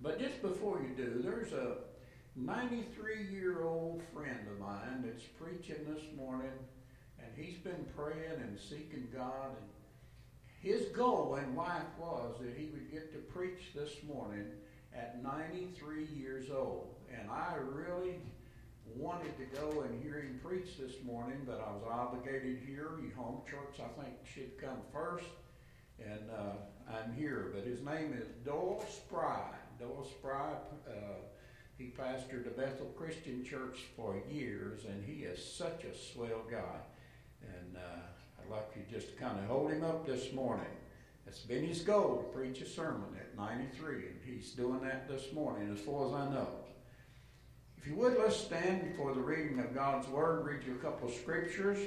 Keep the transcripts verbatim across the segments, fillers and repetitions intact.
But just before you do, there's a ninety-three-year-old friend of mine that's preaching this morning, and he's been praying and seeking God. And his goal in life was that he would get to preach this morning at ninety-three years old. And I really wanted to go and hear him preach this morning, but I was obligated here. Your home church, I think, should come first. And uh, I'm here. But his name is Doyle Spry. Doyle Spry, uh, he pastored the Bethel Christian Church for years, and he is such a swell guy. And uh, I'd like you just to kind of hold him up this morning. It's been his goal to preach a sermon at ninety-three, and he's doing that this morning as far as I know. If you would, let's stand for the reading of God's Word. Read you a couple of scriptures.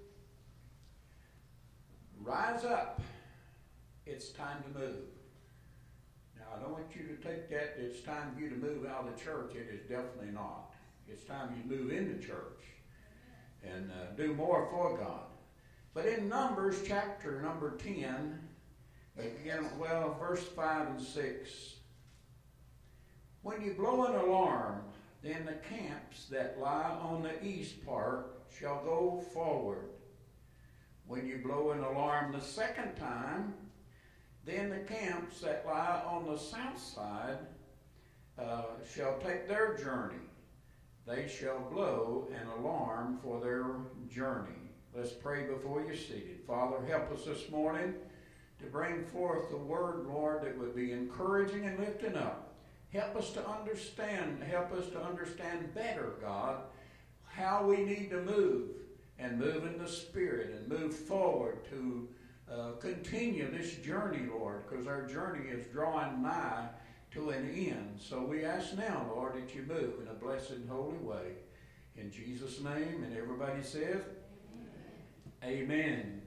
Rise up. It's time to move. Now, I don't want you to take that it's time for you to move out of the church. It is definitely not. It's time you move into church and uh, do more for God. But in Numbers chapter number ten, again, well, verse five and six, when you blow an alarm, then the camps that lie on the east part shall go forward. When you blow an alarm the second time, then the camps that lie on the south side uh, shall take their journey. They shall blow an alarm for their journey. Let's pray before you're seated. Father, help us this morning to bring forth the word, Lord, that would be encouraging and lifting up. Help us to understand, help us to understand better, God, how we need to move and move in the Spirit and move forward to uh, continue this journey, Lord, because our journey is drawing nigh to an end. So we ask now, Lord, that you move in a blessed and holy way. In Jesus' name, and everybody says, Amen. Amen.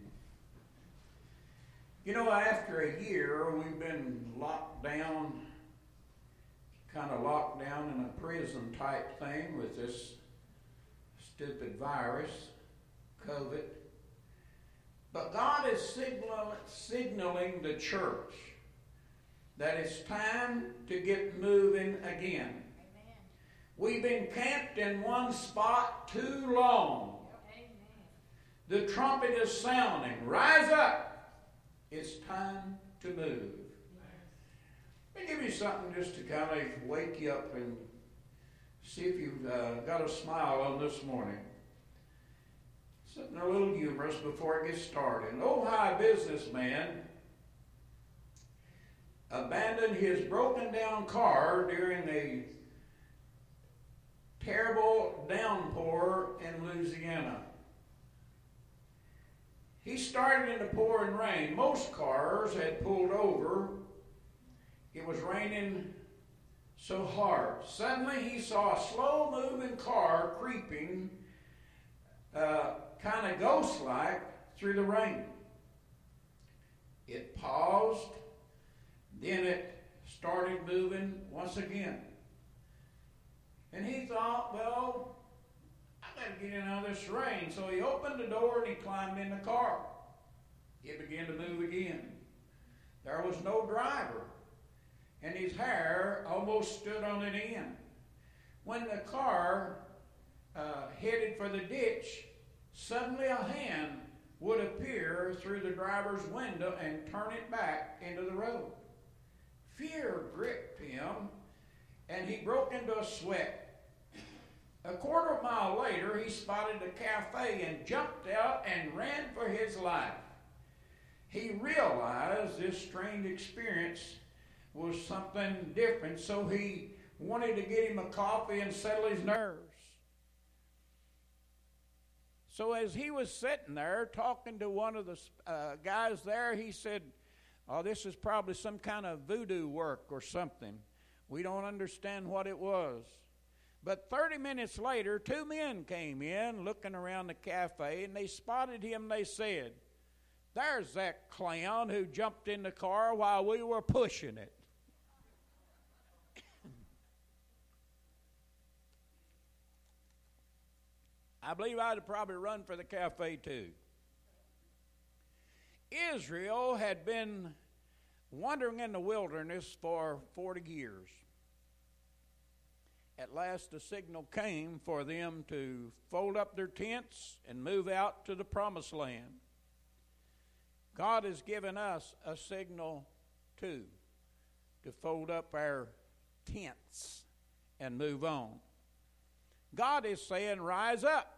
You know, after a year, we've been locked down, kind of locked down in a prison type thing with this stupid virus, COVID. But God is signal, signaling the church that it's time to get moving again. Amen. We've been camped in one spot too long. Amen. The trumpet is sounding. Rise up. It's time to move. Let me give you something just to kind of wake you up and see if you've uh, got a smile on this morning. Something a little humorous before it gets started. An Ohio businessman abandoned his broken down car during a terrible downpour in Louisiana. He started in the pouring rain. Most cars had pulled over. It was raining so hard. Suddenly he saw a slow-moving car creeping, uh, kind of ghost-like, through the rain. It paused. Then it started moving once again. And he thought, well, I got to get in out of this rain. So he opened the door and he climbed in the car. It began to move again. There was no driver. And his hair almost stood on an end. When the car uh, headed for the ditch, suddenly a hand would appear through the driver's window and turn it back into the road. Fear gripped him, and he broke into a sweat. A quarter of a mile later, he spotted a cafe and jumped out and ran for his life. He realized this strange experience was something different, so he wanted to get him a coffee and settle his nerves. So as he was sitting there talking to one of the uh, guys there, he said, oh, this is probably some kind of voodoo work or something. We don't understand what it was. But thirty minutes later, two men came in looking around the cafe, and they spotted him. They said, there's that clown who jumped in the car while we were pushing it. I believe I'd have probably run for the cafe too. Israel had been wandering in the wilderness for forty years. at last the signal came for them to fold up their tents and move out to the promised land. God has given us a signal too, to fold up our tents and move on. God is saying, rise up.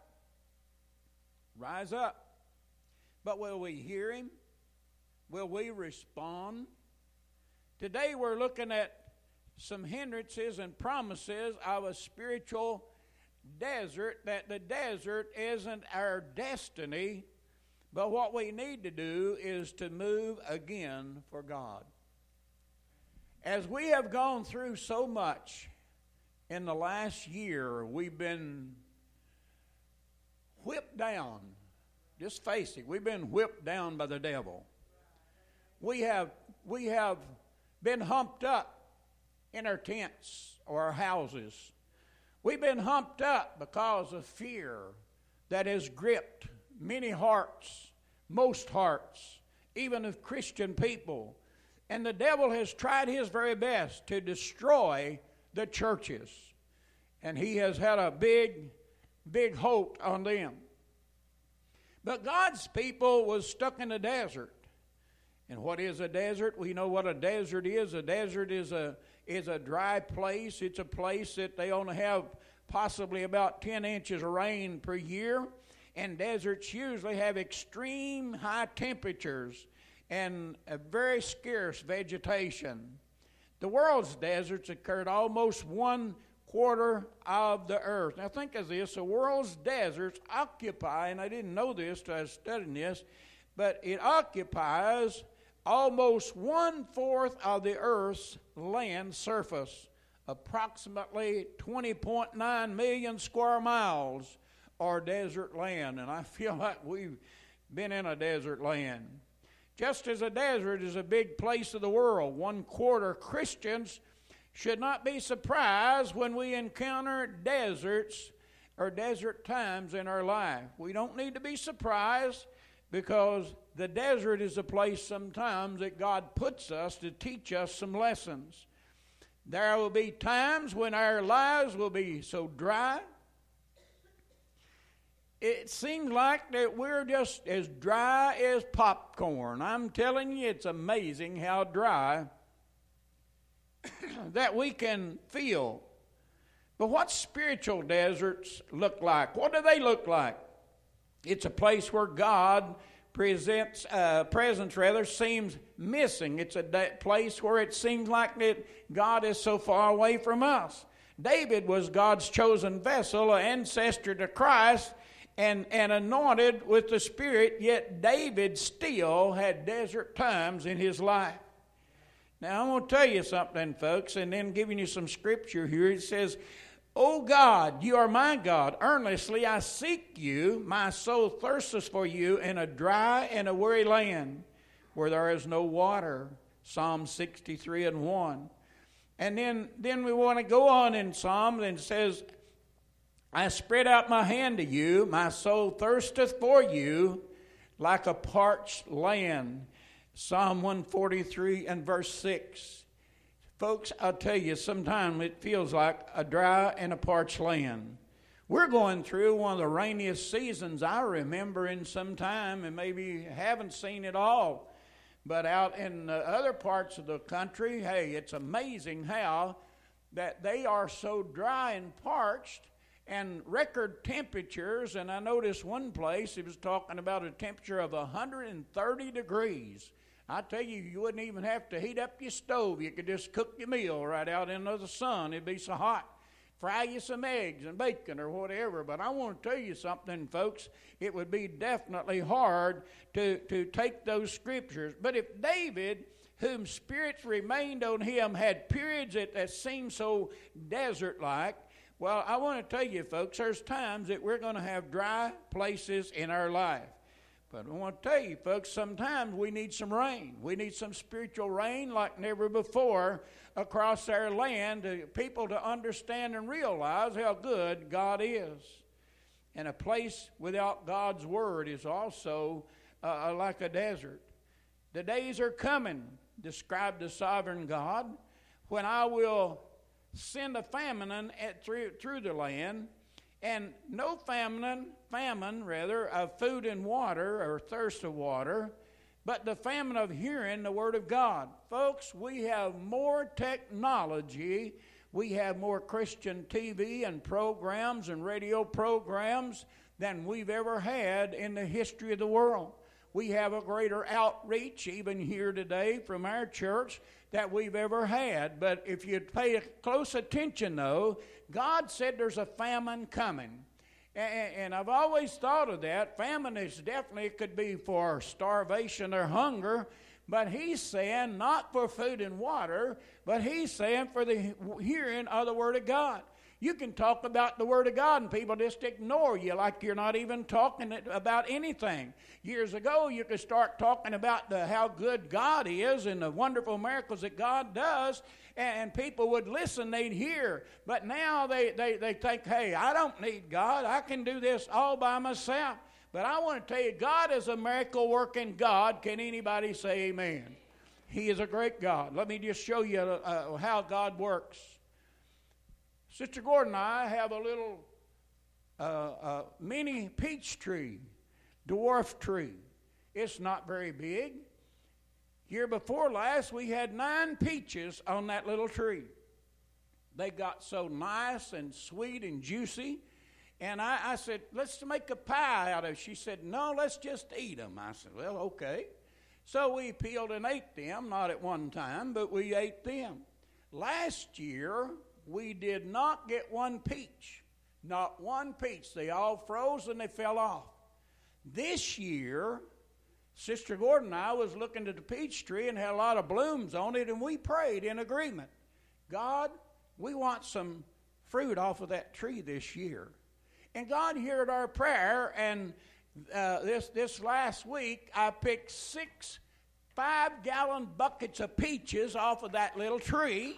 Rise up. But will we hear him? Will we respond? Today we're looking at some hindrances and promises of a spiritual desert, that the desert isn't our destiny, but what we need to do is to move again for God. As we have gone through so much in the last year, we've been whipped down. Just face it, we've been whipped down by the devil. We have, we have been humped up in our tents or our houses. We've been humped up because of fear that has gripped many hearts, most hearts, even of Christian people. And the devil has tried his very best to destroy the churches. And he has had a big, big hold on them. But God's people was stuck in the desert. And what is a desert? We know what a desert is. A desert is a is a dry place. It's a place that they only have possibly about ten inches of rain per year. And deserts usually have extreme high temperatures and a very scarce vegetation. The world's deserts occurred almost one quarter of the earth. Now think of this, the world's deserts occupy, and I didn't know this till I was studying this, but it occupies almost one-fourth of the earth's land surface, approximately twenty point nine million square miles are desert land, and I feel like we've been in a desert land. Just as a desert is a big place of the world, one quarter Christians should not be surprised when we encounter deserts or desert times in our life. We don't need to be surprised, because the desert is a place sometimes that God puts us to teach us some lessons. There will be times when our lives will be so dry. It seems like that we're just as dry as popcorn. I'm telling you, it's amazing how dry that we can feel. But what spiritual deserts look like? What do they look like? It's a place where God presents uh, presence rather seems missing. It's a de- place where it seems like that God is so far away from us. David was God's chosen vessel, an ancestor to Christ, and, and anointed with the Spirit, yet David still had desert times in his life. Now, I'm going to tell you something, folks, and then giving you some scripture here. It says, O God, you are my God. Earnestly I seek you. My soul thirsteth for you in a dry and a weary land where there is no water. Psalm sixty-three and one. And then, then we want to go on in Psalms, and it says, I spread out my hand to you. My soul thirsteth for you like a parched land. Psalm one forty-three and verse six. Folks, I'll tell you, sometimes it feels like a dry and a parched land. We're going through one of the rainiest seasons I remember in some time, and maybe haven't seen it all. But out in the other parts of the country, hey, it's amazing how that they are so dry and parched, and record temperatures. And I noticed one place, it was talking about a temperature of one hundred thirty degrees. I tell you, you wouldn't even have to heat up your stove. You could just cook your meal right out in the sun. It'd be so hot. Fry you some eggs and bacon or whatever. But I want to tell you something, folks. It would be definitely hard to, to take those scriptures. But if David, whom spirits remained on him, had periods that, that seemed so desert-like, well, I want to tell you, folks, there's times that we're going to have dry places in our life. But I want to tell you, folks, sometimes we need some rain. We need some spiritual rain like never before across our land, to people to understand and realize how good God is. And a place without God's word is also uh, like a desert. The days are coming, described the sovereign God, when I will send a famine at, through, through the land, and no famine, famine rather, of food and water, or thirst of water, but the famine of hearing the Word of God. Folks, we have more technology. We have more Christian T V and programs and radio programs than we've ever had in the history of the world. We have a greater outreach even here today from our church that we've ever had. But if you pay close attention, though, God said there's a famine coming. And I've always thought of that. Famine is definitely, it could be for starvation or hunger, but he's saying not for food and water, but he's saying for the hearing of the Word of God. You can talk about the Word of God and people just ignore you like you're not even talking about anything. Years ago, you could start talking about the, how good God is and the wonderful miracles that God does, and people would listen, they'd hear. But now they, they, they think, hey, I don't need God. I can do this all by myself. But I want to tell you, God is a miracle-working God. Can anybody say amen? He is a great God. Let me just show you uh, how God works. Sister Gordon and I have a little uh, uh, mini peach tree, dwarf tree. It's not very big. Year before last, we had nine peaches on that little tree. They got so nice and sweet and juicy. And I, I said, let's make a pie out of it. She said, no, let's just eat them. I said, well, okay. So we peeled and ate them, not at one time, but we ate them. Last year, we did not get one peach. Not one peach. They all froze and they fell off. This year, Sister Gordon and I was looking at the peach tree and had a lot of blooms on it, and we prayed in agreement. God, we want some fruit off of that tree this year. And God heard our prayer, and uh, this, this last week, I picked six five-gallon buckets of peaches off of that little tree.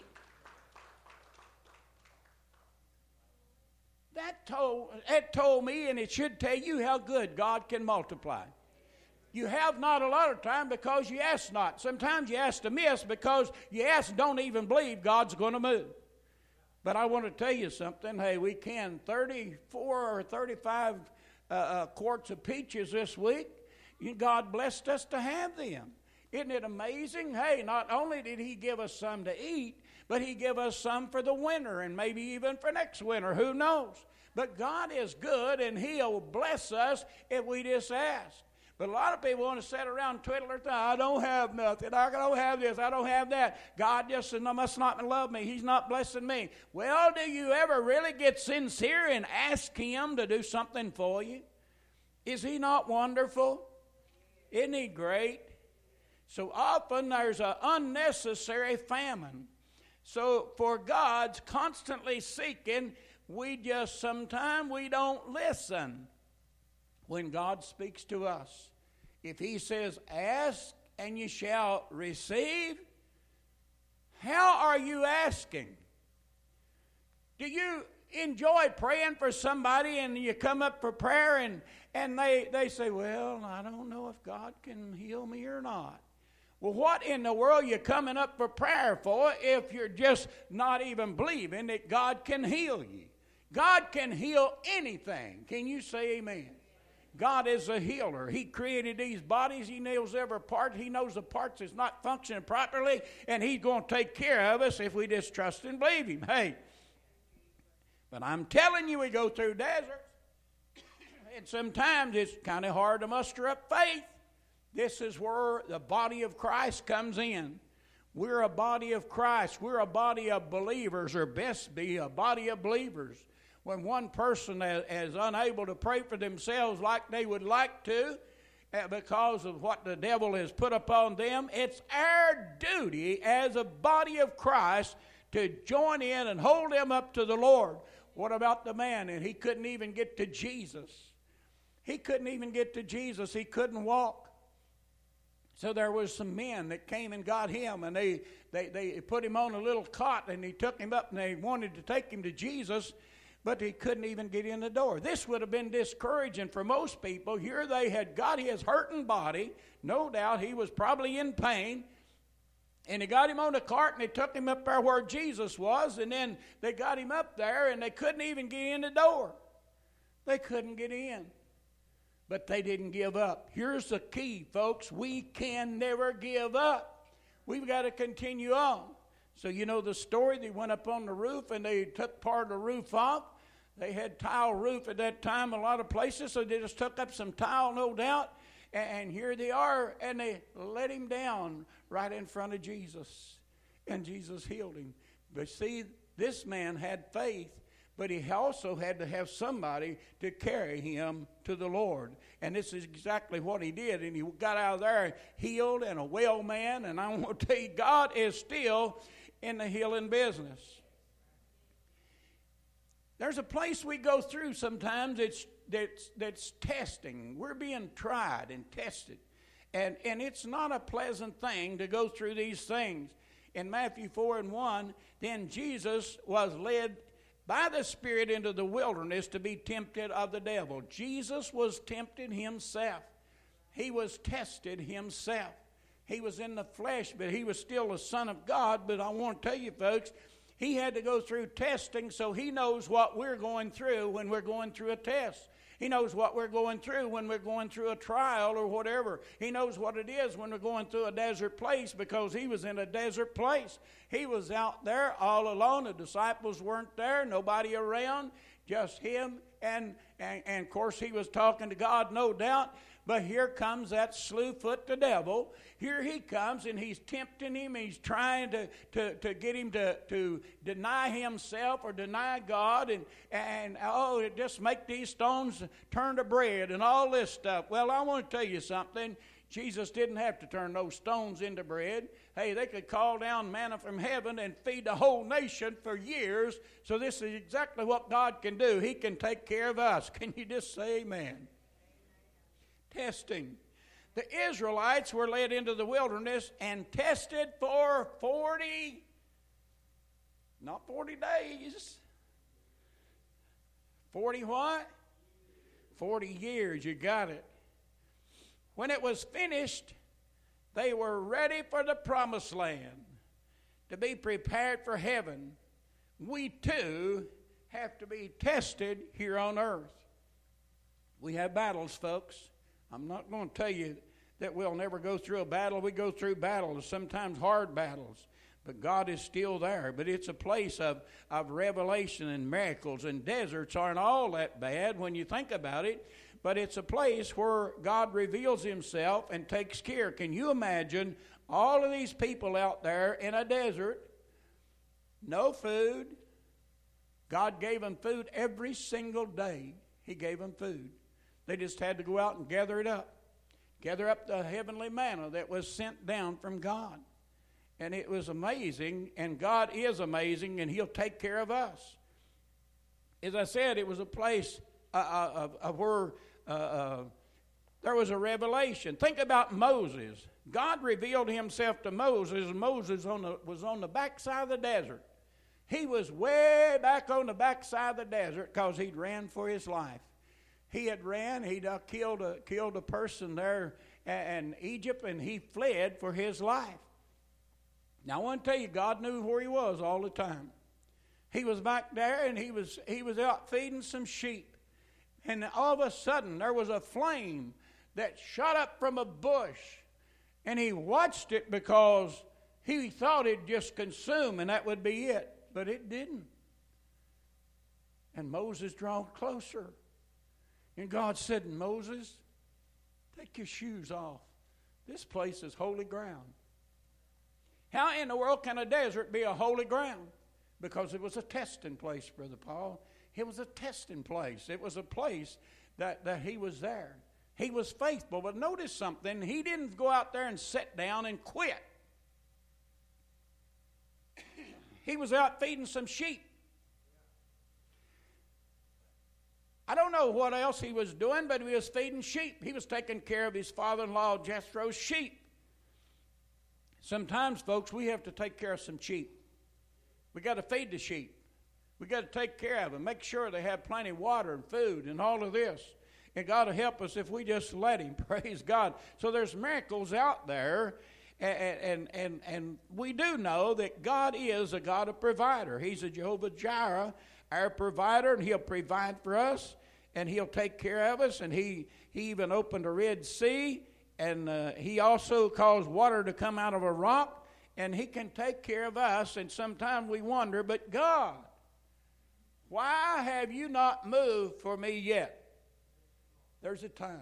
That told, it told me, and it should tell you how good God can multiply. You have not a lot of time because you ask not. Sometimes you ask to miss because you ask and don't even believe God's going to move. But I want to tell you something. Hey, we canned thirty-four or thirty-five uh, uh, quarts of peaches this week. God blessed us to have them. Isn't it amazing? Hey, not only did He give us some to eat, but He gave us some for the winter and maybe even for next winter. Who knows? But God is good, and He'll bless us if we just ask. But a lot of people want to sit around and twiddle their thumb. I don't have nothing. I don't have this. I don't have that. God just must not love me. He's not blessing me. Well, do you ever really get sincere and ask Him to do something for you? Is He not wonderful? Isn't He great? So often there's an unnecessary famine. So for God's constantly seeking, we just sometimes we don't listen when God speaks to us. If He says, ask and you shall receive, how are you asking? Do you enjoy praying for somebody and you come up for prayer and, and they, they say, well, I don't know if God can heal me or not. Well, what in the world are you coming up for prayer for if you're just not even believing that God can heal you? God can heal anything. Can you say amen? God is a healer. He created these bodies. He knows every part. He knows the parts that's not functioning properly, and He's going to take care of us if we just trust and believe Him. Hey, but I'm telling you, we go through deserts, and sometimes it's kind of hard to muster up faith. This is where the body of Christ comes in. We're a body of Christ. We're a body of believers, or best be a body of believers. When one person is unable to pray for themselves like they would like to because of what the devil has put upon them, it's our duty as a body of Christ to join in and hold them up to the Lord. What about the man? And he couldn't even get to Jesus. He couldn't even get to Jesus. He couldn't walk. So there was some men that came and got him, and they, they, they put him on a little cot, and he took him up, and they wanted to take him to Jesus, but he couldn't even get in the door. This would have been discouraging for most people. Here they had got his hurting body. No doubt he was probably in pain. And they got him on the cart, and they took him up there where Jesus was, and then they got him up there, and they couldn't even get in the door. They couldn't get in. But they didn't give up. Here's the key, folks. We can never give up. We've got to continue on. So you know the story. They went up on the roof, and they took part of the roof off. They had tile roof at that time a lot of places, so they just took up some tile, no doubt. And here they are, and they let him down right in front of Jesus. And Jesus healed him. But see, this man had faith, but he also had to have somebody to carry him to the Lord. And this is exactly what he did. And he got out of there healed and a well man. And I want to tell you, God is still in the healing business. There's a place we go through sometimes it's, that's, that's testing. We're being tried and tested. And, and it's not a pleasant thing to go through these things. In Matthew four and one, then Jesus was led by the Spirit into the wilderness to be tempted of the devil. Jesus was tempted himself. He was tested himself. He was in the flesh, but he was still the Son of God. But I want to tell you, folks, he had to go through testing, so he knows what we're going through when we're going through a test. He knows what we're going through when we're going through a trial or whatever. He knows what it is when we're going through a desert place, because he was in a desert place. He was out there all alone. The disciples weren't there, nobody around, just him. And, and, and of course, he was talking to God, no doubt. But here comes that slewfoot, the devil. Here he comes, and he's tempting him. He's trying to, to, to get him to, to deny himself or deny God. And, and, oh, just make these stones turn to bread and all this stuff. Well, I want to tell you something. Jesus didn't have to turn those stones into bread. Hey, they could call down manna from heaven and feed the whole nation for years. So this is exactly what God can do. He can take care of us. Can you just say amen? Testing. The Israelites were led into the wilderness and tested for forty, not forty days. forty what? forty years, you got it. When it was finished, they were ready for the promised land, to be prepared for heaven. We too have to be tested here on earth. We have battles, folks. I'm not going to tell you that we'll never go through a battle. We go through battles, sometimes hard battles. But God is still there. But it's a place of, of revelation and miracles. And deserts aren't all that bad when you think about it. But it's a place where God reveals himself and takes care. Can you imagine all of these people out there in a desert, no food? God gave them food every single day. He gave them food. They just had to go out and gather it up. Gather up the heavenly manna that was sent down from God. And it was amazing, and God is amazing, and he'll take care of us. As I said, it was a place uh, of, of where uh, uh, there was a revelation. Think about Moses. God revealed himself to Moses, and Moses on the, was on the backside of the desert. He was way back on the backside of the desert because he'd ran for his life. He had ran, he'd uh, killed, a, killed a person there in Egypt, and he fled for his life. Now, I want to tell you, God knew where he was all the time. He was back there, and he was, he was out feeding some sheep. And all of a sudden, there was a flame that shot up from a bush. And he watched it because he thought it'd just consume, and that would be it. But it didn't. And Moses drew closer. And God said, Moses, take your shoes off. This place is holy ground. How in the world can a desert be a holy ground? Because it was a testing place, Brother Paul. It was a testing place. It was a place that, that he was there. He was faithful. But notice something. He didn't go out there and sit down and quit. He was out feeding some sheep. I don't know what else he was doing, but he was feeding sheep. He was taking care of his father-in-law Jethro's sheep. Sometimes, folks, we have to take care of some sheep. We got to feed the sheep. We got to take care of them, make sure they have plenty of water and food and all of this. And God will help us if we just let him. Praise God. So there's miracles out there. And, and, and, and we do know that God is a God of provider. He's a Jehovah Jireh, our provider, and He'll provide for us, and He'll take care of us. And He, he even opened a Red Sea, and uh, He also caused water to come out of a rock, and He can take care of us. And sometimes we wonder, but God, why have you not moved for me yet? There's a time.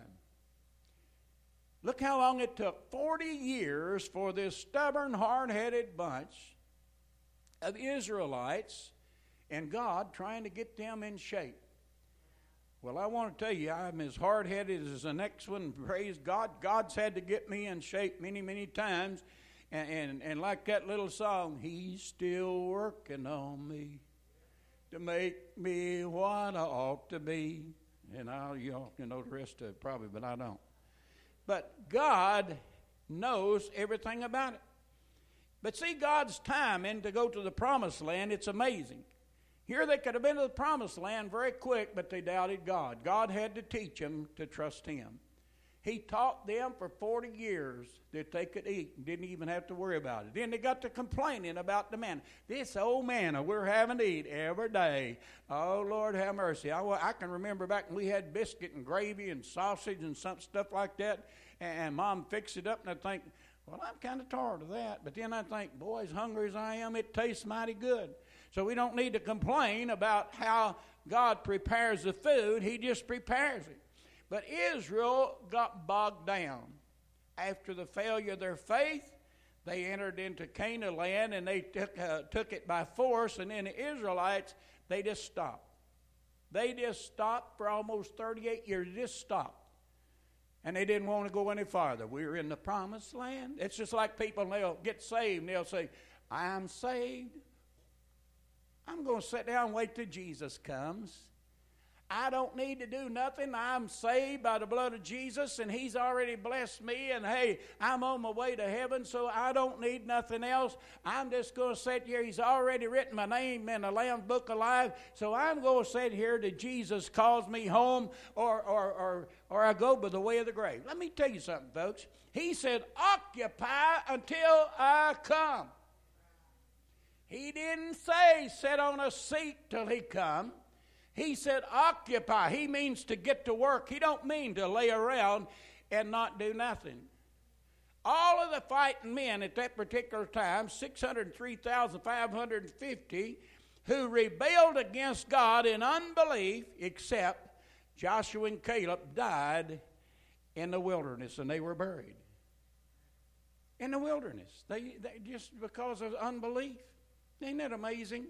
Look how long it took, forty years for this stubborn, hard-headed bunch of Israelites and God trying to get them in shape. Well, I want to tell you, I'm as hard-headed as the next one. Praise God. God's had to get me in shape many, many times. And, and, and like that little song, He's still working on me to make me what I ought to be. And I, you all can know the rest of it probably, but I don't. But God knows everything about it. But see, God's timing to go to the promised land, it's amazing. Here they could have been to the promised land very quick, but they doubted God. God had to teach them to trust Him. He taught them for forty years that they could eat and didn't even have to worry about it. Then they got to complaining about the manna. This old manna we're having to eat every day. Oh, Lord, have mercy. I, I can remember back when we had biscuit and gravy and sausage and some stuff like that, and, and Mom fixed it up, and I think, well, I'm kind of tired of that. But then I think, boy, as hungry as I am, it tastes mighty good. So we don't need to complain about how God prepares the food. He just prepares it. But Israel got bogged down. After the failure of their faith, they entered into Canaan land, and they took, uh, took it by force. And then the Israelites, they just stopped. They just stopped for almost thirty-eight years. They just stopped. And they didn't want to go any farther. We were in the promised land. It's just like people, they'll get saved, and they'll say, I'm saved. I'm going to sit down and wait till Jesus comes. I don't need to do nothing. I'm saved by the blood of Jesus, and He's already blessed me, and hey, I'm on my way to heaven, so I don't need nothing else. I'm just going to sit here. He's already written my name in the Lamb's Book of Life, so I'm going to sit here till Jesus calls me home, or, or, or, or I go by the way of the grave. Let me tell you something, folks. He said, occupy until I come. He didn't say sit on a seat till He come. He said occupy. He means to get to work. He don't mean to lay around and not do nothing. All of the fighting men at that particular time, six hundred three thousand five hundred fifty, who rebelled against God in unbelief, except Joshua and Caleb, died in the wilderness, and they were buried. In the wilderness. They, they just because of unbelief. Ain't that amazing?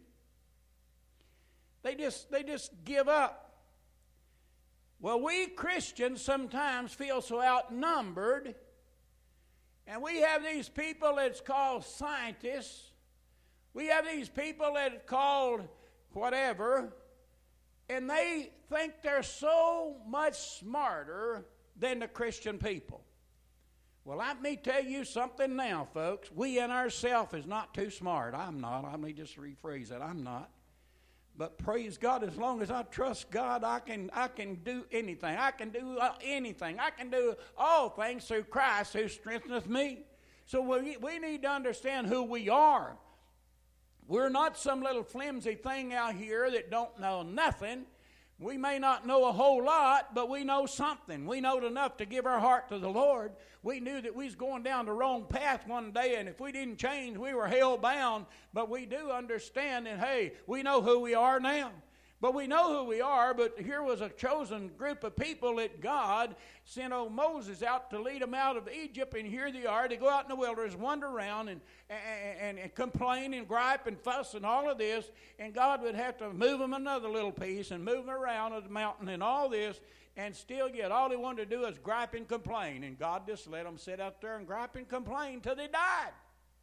They just they just give up. Well, we Christians sometimes feel so outnumbered, and we have these people that's called scientists. We have these people that are called whatever, and they think they're so much smarter than the Christian people. Well, let me tell you something now, folks. We in ourselves is not too smart. I'm not. Let me just rephrase that. I'm not. But praise God, as long as I trust God, I can I can do anything. I can do anything. I can do all things through Christ who strengtheneth me. So we, we need to understand who we are. We're not some little flimsy thing out here that don't know nothing. We may not know a whole lot, but we know something. We know enough to give our heart to the Lord. We knew that we was going down the wrong path one day, and if we didn't change, we were hell-bound. But we do understand that, hey, we know who we are now. But we know who we are, but here was a chosen group of people that God sent old Moses out to lead them out of Egypt, and here they are. They go out in the wilderness, wander around, and, and, and complain and gripe and fuss and all of this, and God would have to move them another little piece and move them around the mountain and all this, and still yet all they wanted to do is gripe and complain, and God just let them sit out there and gripe and complain till they died.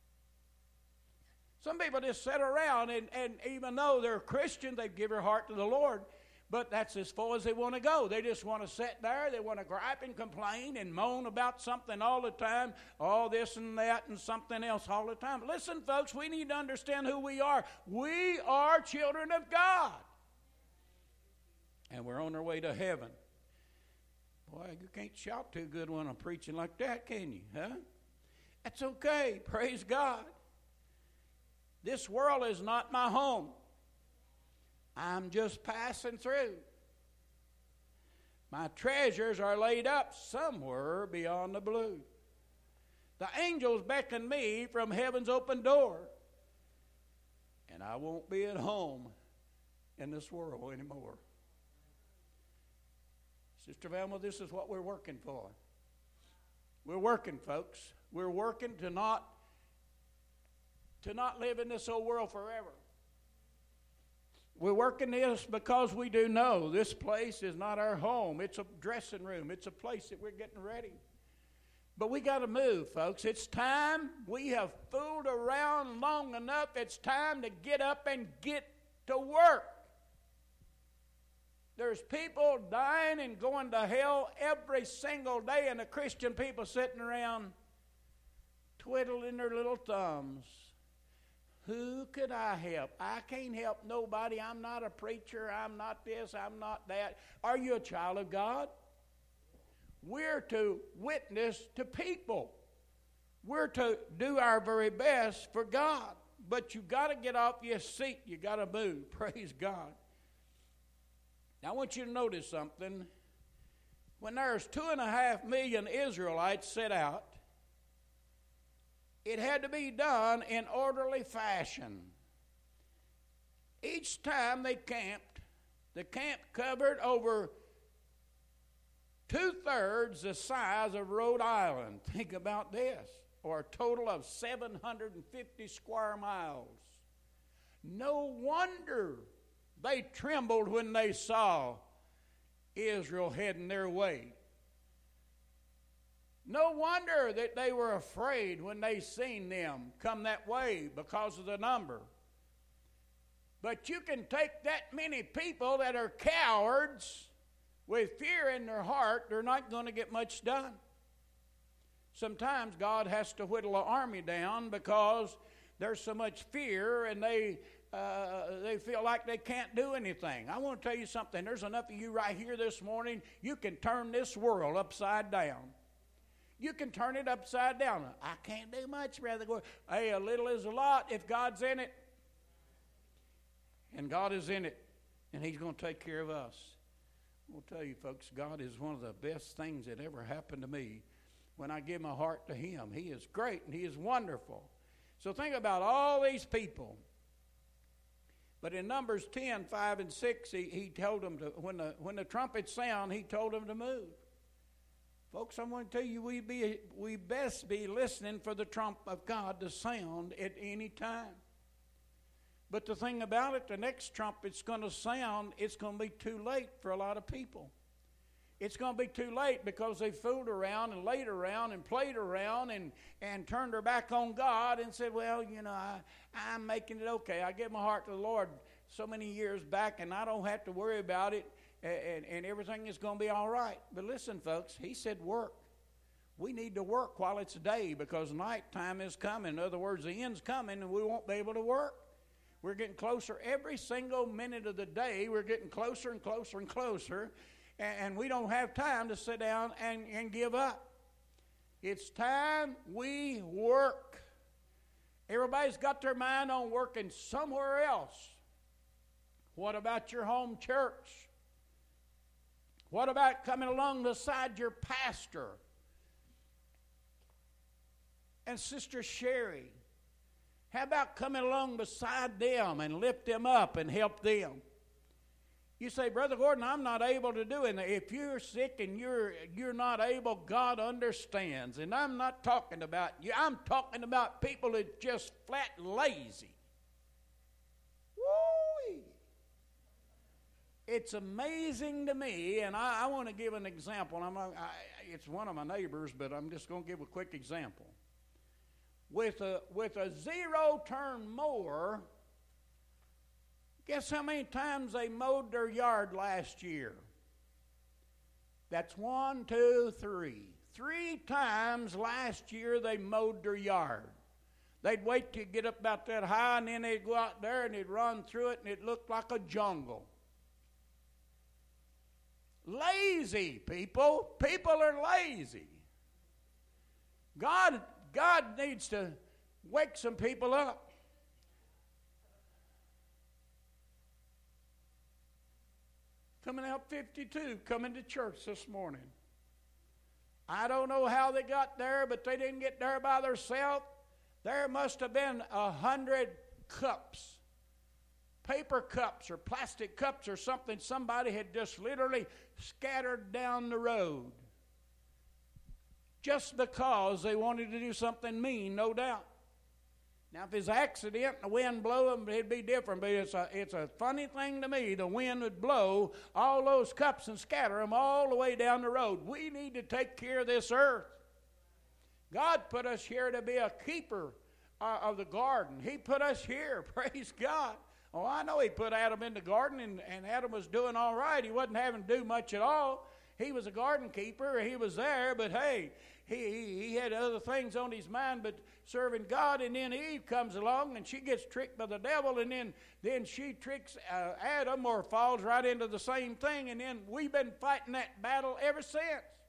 Some people just sit around, and, and even though they're Christians, they give their heart to the Lord, but that's as far as they want to go. They just want to sit there. They want to gripe and complain and moan about something all the time, all this and that and something else all the time. Listen, folks, we need to understand who we are. We are children of God, and we're on our way to heaven. Boy, you can't shout too good when I'm preaching like that, can you, huh? That's okay. Praise God. This world is not my home. I'm just passing through. My treasures are laid up somewhere beyond the blue. The angels beckon me from heaven's open door, and I won't be at home in this world anymore. Sister Velma, this is what we're working for. We're working, folks. We're working to not, to not live in this old world forever. We're working this because we do know this place is not our home. It's a dressing room. It's a place that we're getting ready. But we got to move, folks. It's time. We have fooled around long enough. It's time to get up and get to work. There's people dying and going to hell every single day, and the Christian people sitting around twiddling their little thumbs. Who could I help? I can't help nobody. I'm not a preacher. I'm not this. I'm not that. Are you a child of God? We're to witness to people. We're to do our very best for God. But you got to get off your seat. You got to move. Praise God. Now I want you to notice something. When there's two and a half million Israelites set out, it had to be done in orderly fashion. Each time they camped, the camp covered over two-thirds the size of Rhode Island. Think about this. Or a total of seven hundred fifty square miles. No wonder they trembled when they saw Israel heading their way. No wonder that they were afraid when they seen them come that way because of the number. But you can take that many people that are cowards with fear in their heart, they're not going to get much done. Sometimes God has to whittle an army down because there's so much fear and they uh, they feel like they can't do anything. I want to tell you something. There's enough of you right here this morning, you can turn this world upside down. You can turn it upside down. I can't do much, Brother Gordon. Hey, a little is a lot if God's in it. And God is in it, and He's going to take care of us. I'll tell you, folks, God is one of the best things that ever happened to me when I give my heart to Him. He is great, and He is wonderful. So think about all these people. But in Numbers ten, five, and six, he, he told them to, when the, when the trumpets sound, He told them to move. Folks, I want to tell you, we be we best be listening for the trump of God to sound at any time. But the thing about it, the next trumpet's going to sound, it's going to be too late for a lot of people. It's going to be too late because they fooled around and laid around and played around and, and turned their back on God and said, well, you know, I, I'm making it okay. I gave my heart to the Lord so many years back, and I don't have to worry about it. And, and everything is going to be all right. But listen, folks, He said work. We need to work while it's day because nighttime is coming. In other words, the end's coming and we won't be able to work. We're getting closer every single minute of the day. We're getting closer and closer and closer. And, and we don't have time to sit down and, and give up. It's time we work. Everybody's got their mind on working somewhere else. What about your home church? What about coming along beside your pastor and Sister Sherry? How about coming along beside them and lift them up and help them? You say, Brother Gordon, I'm not able to do it. If you're sick and you're you're not able, God understands. And I'm not talking about you. I'm talking about people that are just flat lazy. Woo-wee. It's amazing to me, and I, I want to give an example. I'm, I, it's one of my neighbors, but I'm just going to give a quick example. With a with a zero-turn mower, guess how many times they mowed their yard last year? That's one, two, three. Three times last year they mowed their yard. They'd wait to get up about that high, and then they'd go out there and they'd run through it, and it looked like a jungle. Lazy people. People are lazy. God, God needs to wake some people up. Coming out fifty-two, coming to church this morning. I don't know how they got there, but they didn't get there by themselves. There must have been a hundred cups, paper cups or plastic cups or something somebody had just literally scattered down the road. Just because they wanted to do something mean, no doubt. Now, if it's an accident and the wind blow them, it'd be different. But it's a, it's a funny thing to me. The wind would blow all those cups and scatter them all the way down the road. We need to take care of this earth. God put us here to be a keeper uh, of the garden. He put us here. Praise God. Oh, I know He put Adam in the garden, and, and Adam was doing all right. He wasn't having to do much at all. He was a garden keeper. He was there, but hey, he, he, he had other things on his mind but serving God. And then Eve comes along, and she gets tricked by the devil, and then, then she tricks uh, Adam or falls right into the same thing. And then we've been fighting that battle ever since.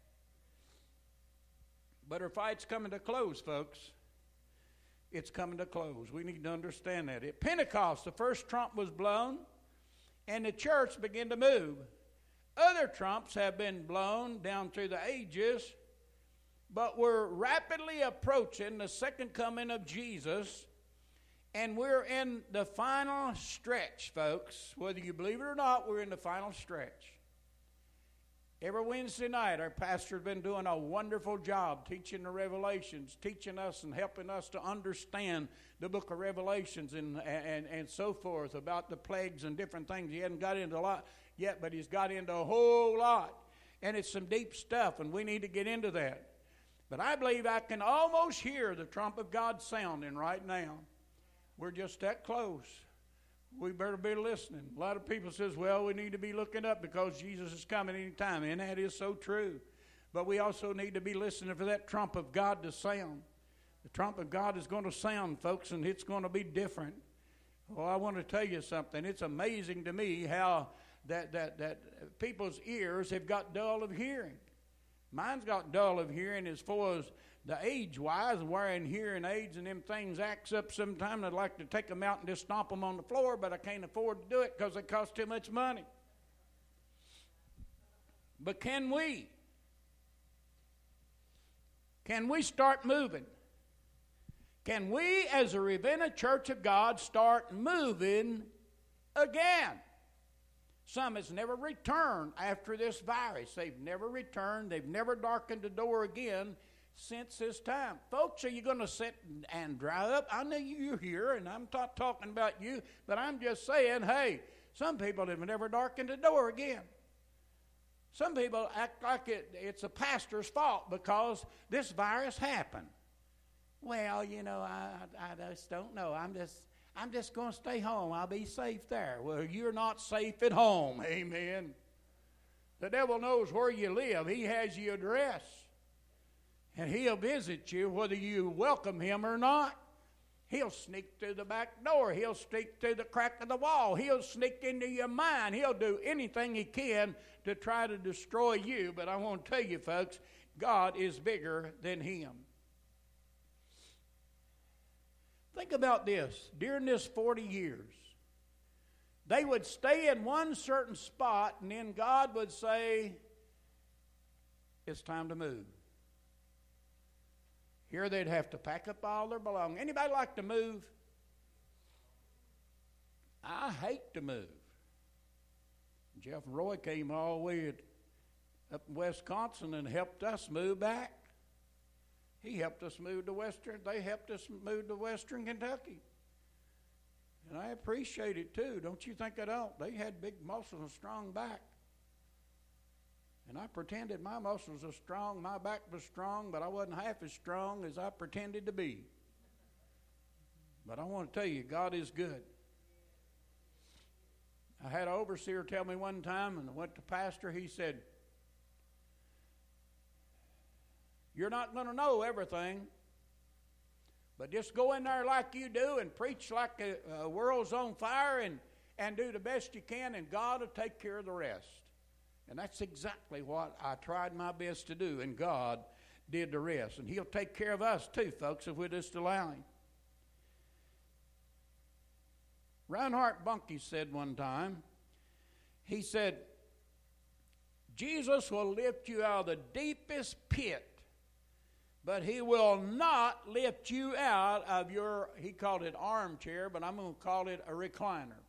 But her fight's coming to close, folks. It's coming to close. We need to understand that. At Pentecost, the first trump was blown, and the church began to move. Other trumps have been blown down through the ages, but we're rapidly approaching the second coming of Jesus, and we're in the final stretch, folks. Whether you believe it or not, we're in the final stretch. Every Wednesday night, our pastor's been doing a wonderful job teaching the Revelations, teaching us and helping us to understand the book of Revelations and, and, and so forth about the plagues and different things. He hasn't got into a lot yet, but he's got into a whole lot. And it's some deep stuff, and we need to get into that. But I believe I can almost hear the trump of God sounding right now. We're just that close. We better be listening. A lot of people says, well, we need to be looking up because Jesus is coming anytime, and that is so true. But we also need to be listening for that trump of God to sound. The trump of God is going to sound, folks, and it's going to be different. Well, I want to tell you something. It's amazing to me how that, that, that people's ears have got dull of hearing. Mine's got dull of hearing as far as the age-wise, wearing hearing aids and them things acts up sometimes. I'd like to take them out and just stomp them on the floor, but I can't afford to do it because they cost too much money. But can we? Can we start moving? Can we, as a Ravenna Church of God, start moving again? Some has never returned after this virus. They've never returned. They've never darkened the door again since this time. Folks, are you going to sit and dry up? I know you're here, and I'm not talking about you, but I'm just saying, hey, some people have never darkened the door again. Some people act like it, it's a pastor's fault because this virus happened. Well, you know, I, I just don't know. I'm just... I'm just going to stay home. I'll be safe there. Well, you're not safe at home. Amen. The devil knows where you live. He has your address. And he'll visit you whether you welcome him or not. He'll sneak through the back door. He'll sneak through the crack of the wall. He'll sneak into your mind. He'll do anything he can to try to destroy you. But I want to tell you, folks, God is bigger than him. Think about this. During this forty years, they would stay in one certain spot, and then God would say, it's time to move. Here they'd have to pack up all their belongings. Anybody like to move? I hate to move. Jeff and Roy came all the way up in Wisconsin and helped us move back. He helped us move to Western, they helped us move to Western Kentucky. And I appreciate it too. Don't you think I don't? They had big muscles and strong back. And I pretended my muscles were strong, my back was strong, but I wasn't half as strong as I pretended to be. But I want to tell you, God is good. I had an overseer tell me one time, and I went to pastor, he said, you're not going to know everything, but just go in there like you do and preach like the uh, world's on fire and, and do the best you can, and God will take care of the rest. And that's exactly what I tried my best to do, and God did the rest. And He'll take care of us too, folks, if we just allow Him. Reinhard Bonnke said one time, he said, Jesus will lift you out of the deepest pit, but He will not lift you out of your, he called it armchair, but I'm going to call it a recliner.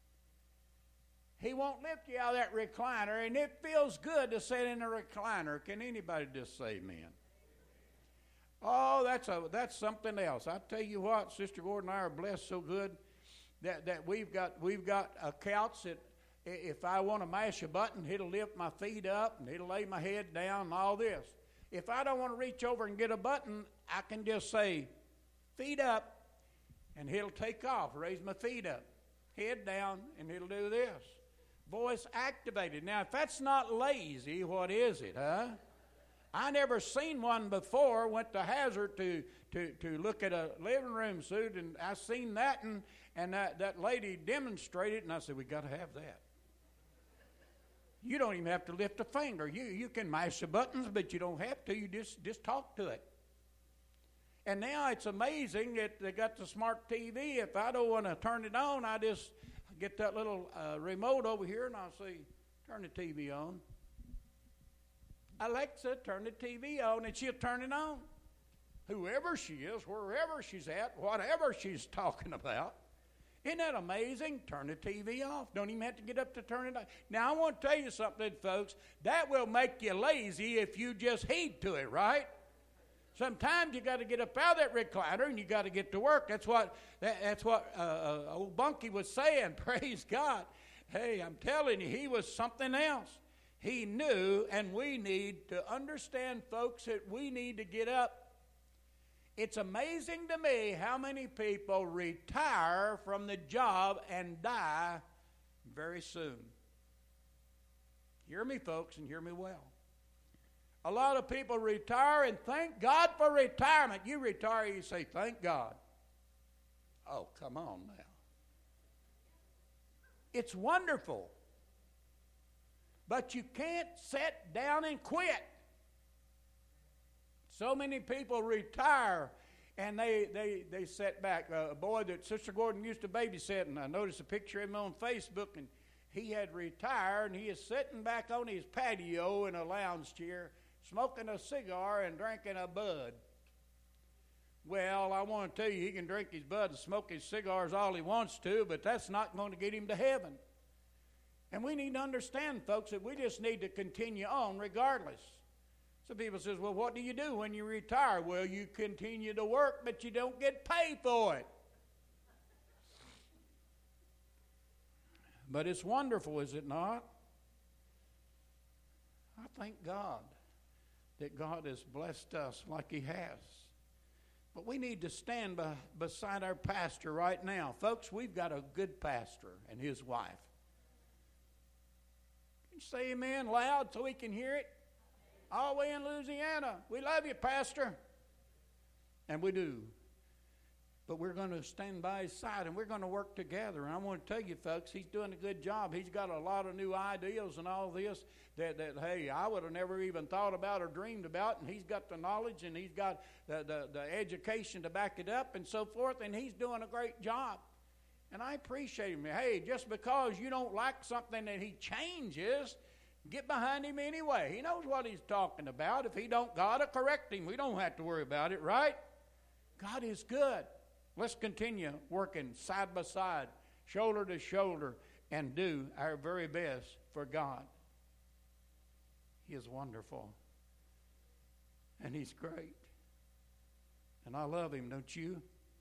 He won't lift you out of that recliner, and it feels good to sit in a recliner. Can anybody just say amen? Oh, that's a that's something else. I tell you what, Sister Gordon and I are blessed so good that, that we've got we've got a couch that if I want to mash a button, it'll lift my feet up and it'll lay my head down and all this. If I don't want to reach over and get a button, I can just say, feet up, and it'll take off, raise my feet up, head down, and it'll do this. Voice activated. Now, if that's not lazy, what is it, huh? I never seen one before. Went to Hazard to, to, to look at a living room suit, and I seen that, and, and that, that lady demonstrated, and I said, we got to have that. You don't even have to lift a finger. You you can mash the buttons, but you don't have to. You just, just talk to it. And now it's amazing that they got the smart T V. If I don't want to turn it on, I just get that little uh, remote over here, and I'll say, turn the T V on. Alexa, turn the T V on, and she'll turn it on. Whoever she is, wherever she's at, whatever she's talking about. Isn't that amazing? Turn the T V off. Don't even have to get up to turn it on. Now, I want to tell you something, folks. That will make you lazy if you just heed to it, right? Sometimes you got to get up out of that recliner and you got to get to work. That's what that, that's what uh, uh, old Bonnke was saying. Praise God. Hey, I'm telling you, he was something else. He knew, and we need to understand, folks, that we need to get up. It's amazing to me how many people retire from the job and die very soon. Hear me, folks, and hear me well. A lot of people retire and thank God for retirement. You retire, you say, thank God. Oh, come on now. It's wonderful. But you can't sit down and quit. So many people retire and they they they sit back. Uh, a boy that Sister Gordon used to babysit, and I noticed a picture of him on Facebook, and he had retired, and he is sitting back on his patio in a lounge chair, smoking a cigar and drinking a bud. Well, I want to tell you, he can drink his bud and smoke his cigars all he wants to, but that's not going to get him to heaven. And we need to understand, folks, that we just need to continue on regardless. Some people says, well, what do you do when you retire? Well, you continue to work, but you don't get paid for it. But it's wonderful, is it not? I thank God that God has blessed us like He has. But we need to stand by, beside our pastor right now. Folks, we've got a good pastor and his wife. Can you say amen loud so we can hear it? All the way in Louisiana. We love you, Pastor. And we do. But we're going to stand by his side and we're going to work together. And I want to tell you, folks, he's doing a good job. He's got a lot of new ideas and all this that, that hey, I would have never even thought about or dreamed about. And he's got the knowledge and he's got the, the, the education to back it up and so forth. And he's doing a great job. And I appreciate him. Hey, just because you don't like something that he changes, get behind him anyway. He knows what he's talking about. If he don't, God will correct him. We don't have to worry about it, right? God is good. Let's continue working side by side, shoulder to shoulder, and do our very best for God. He is wonderful. And He's great. And I love Him, don't you?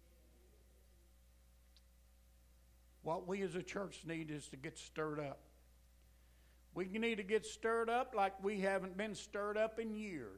What we as a church need is to get stirred up. We need to get stirred up like we haven't been stirred up in years.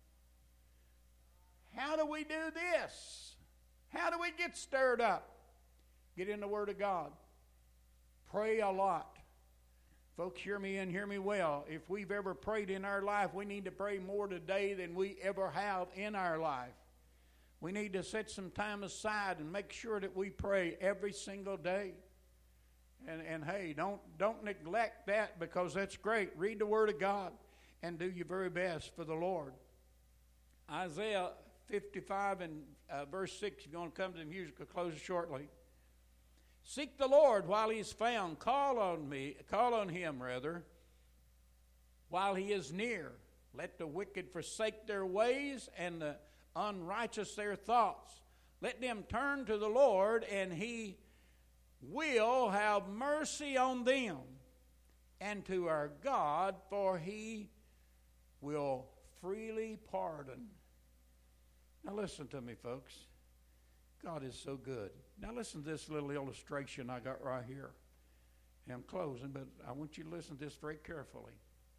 How do we do this? How do we get stirred up? Get in the Word of God. Pray a lot. Folks, hear me and hear me well. If we've ever prayed in our life, we need to pray more today than we ever have in our life. We need to set some time aside and make sure that we pray every single day. And, and hey, don't, don't neglect that because that's great. Read the Word of God and do your very best for the Lord. Isaiah fifty-five and uh, verse six, if you're going to come to the music, I'll close shortly. Seek the Lord while he is found. Call on me, call on him, rather, while he is near. Let the wicked forsake their ways and the unrighteous their thoughts. Let them turn to the Lord, and he will have mercy on them, and to our God, for he will freely pardon. Now listen to me, folks. God is so good. Now listen to this little illustration I got right here. And I'm closing, but I want you to listen to this very carefully.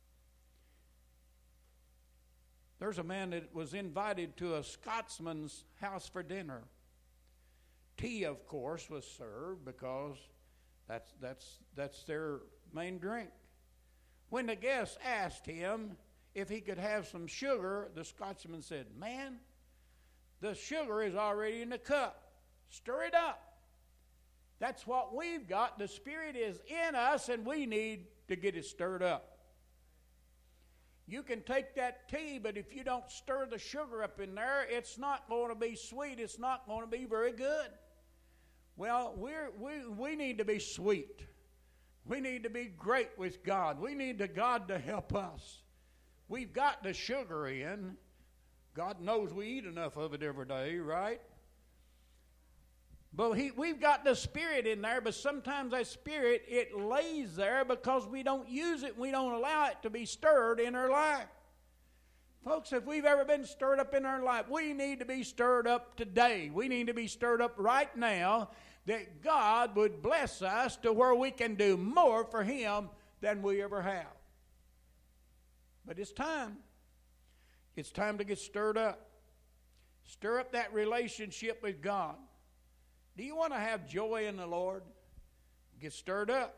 There's a man that was invited to a Scotsman's house for dinner. Tea, of course, was served because that's, that's, that's their main drink. When the guest asked him if he could have some sugar, the Scotsman said, "Man, the sugar is already in the cup. Stir it up." That's what we've got. The Spirit is in us, and we need to get it stirred up. You can take that tea, but if you don't stir the sugar up in there, it's not going to be sweet. It's not going to be very good. Well, we're, we we need to be sweet. We need to be great with God. We need the God to help us. We've got the sugar in. God knows we eat enough of it every day, right? But he, we've got the Spirit in there, but sometimes that Spirit, it lays there because we don't use it. We don't allow it to be stirred in our life. Folks, if we've ever been stirred up in our life, we need to be stirred up today. We need to be stirred up right now that God would bless us to where we can do more for Him than we ever have. But it's time. It's time to get stirred up. Stir up that relationship with God. Do you want to have joy in the Lord? Get stirred up.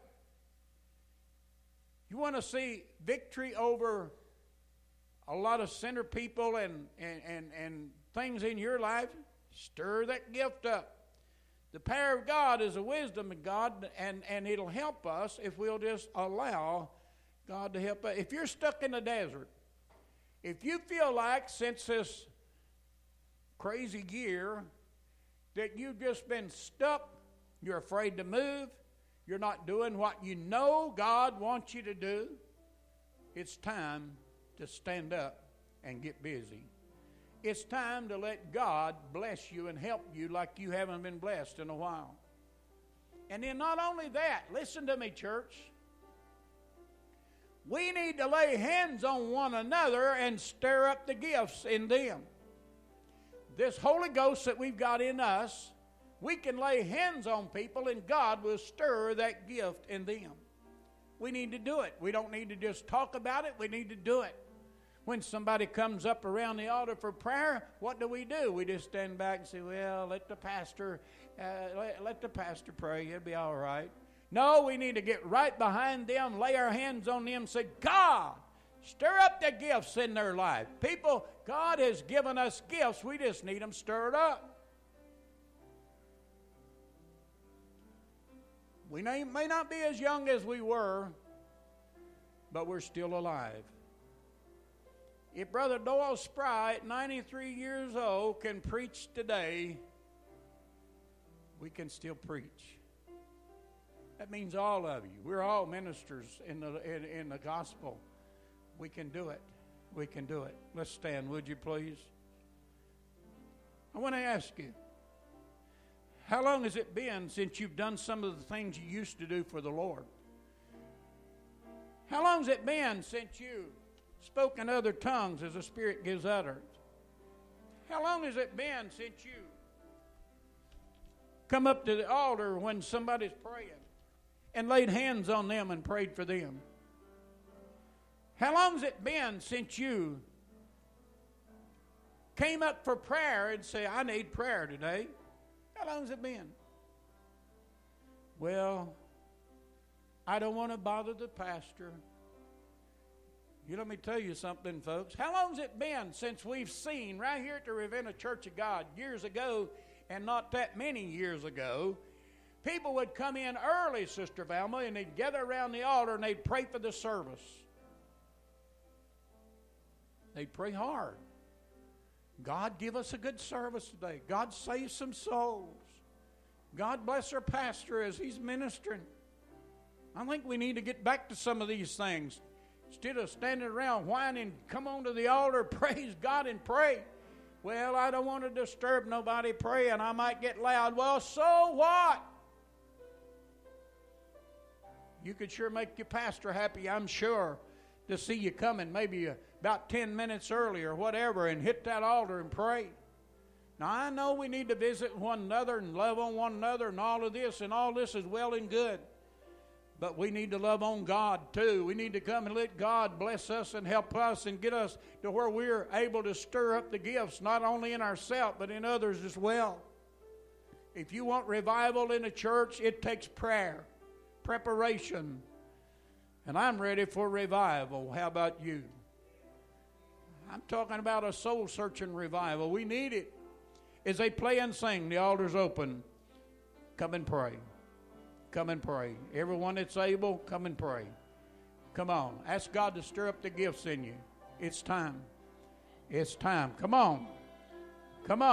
You want to see victory over a lot of sinner people and, and, and, and things in your life? Stir that gift up. The power of God is the wisdom of God, and, and it'll help us if we'll just allow God to help us. If you're stuck in the desert, if you feel like since this crazy year that you've just been stuck, you're afraid to move, you're not doing what you know God wants you to do, it's time to stand up and get busy. It's time to let God bless you and help you like you haven't been blessed in a while. And then not only that, listen to me, church. We need to lay hands on one another and stir up the gifts in them. This Holy Ghost that we've got in us, we can lay hands on people and God will stir that gift in them. We need to do it. We don't need to just talk about it. We need to do it. When somebody comes up around the altar for prayer, what do we do? We just stand back and say, well, let the pastor, uh, let, let the pastor pray. It'll be all right. No, we need to get right behind them, lay our hands on them, and say, God, stir up the gifts in their life. People, God has given us gifts. We just need them stirred up. We may, may not be as young as we were, but we're still alive. If Brother Doyle Spry at ninety-three years old can preach today, we can still preach. That means all of you. We're all ministers in the in, in the gospel. We can do it. We can do it. Let's stand, would you please? I want to ask you, how long has it been since you've done some of the things you used to do for the Lord? How long has it been since you spoke in other tongues as the Spirit gives utterance? How long has it been since you come up to the altar when somebody's praying and laid hands on them and prayed for them? How long has it been since you came up for prayer and say, I need prayer today? How long has it been? Well, I don't want to bother the pastor. You let me tell you something, folks. How long has it been since we've seen right here at the Ravenna Church of God years ago, and not that many years ago, people would come in early, Sister Velma, and they'd gather around the altar and they'd pray for the service. They'd pray hard. God give us a good service today. God save some souls. God bless our pastor as he's ministering. I think we need to get back to some of these things. Instead of standing around whining, come on to the altar, praise God and pray. Well, I don't want to disturb nobody praying. I might get loud. Well, so what? You could sure make your pastor happy, I'm sure, to see you coming maybe about ten minutes early or whatever and hit that altar and pray. Now, I know we need to visit one another and love on one another and all of this, and all this is well and good. But we need to love on God too. We need to come and let God bless us and help us and get us to where we're able to stir up the gifts, not only in ourselves, but in others as well. If you want revival in a church, it takes prayer, preparation. And I'm ready for revival. How about you? I'm talking about a soul-searching revival. We need it. As they play and sing, the altar's open. Come and pray. Come and pray. Everyone that's able, come and pray. Come on. Ask God to stir up the gifts in you. It's time. It's time. Come on. Come on.